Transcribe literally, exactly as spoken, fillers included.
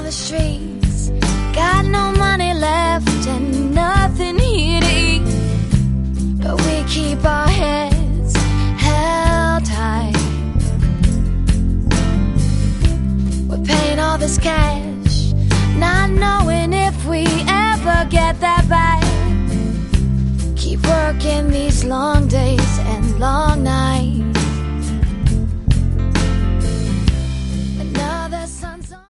the streets, got no money left and nothing here to eat, but we keep our heads held high. We're paying all this cash, not knowing if we ever get that back. Keep working the